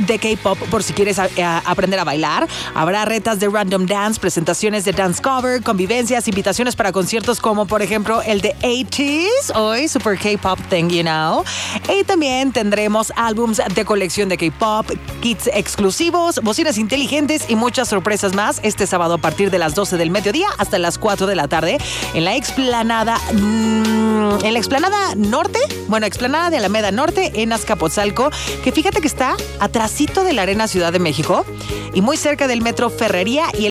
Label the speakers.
Speaker 1: de K-pop por si quieres aprender a bailar. Habrá retas de Random Dance, presentaciones de dance cover, convivencias, invitaciones para conciertos como por ejemplo el de 80s, hoy Super K-pop Thing, you know. Y también tendremos álbums de colección de K-pop, kits exclusivos, bocinas inteligentes y muchas sorpresas más este sábado a partir de las 12 del mediodía hasta las 4 de la tarde en la explanada norte, explanada de Alameda Norte en Azcapotzalco, que fíjate que está atrasito de la Arena Ciudad de México y muy cerca del Metro Ferrería y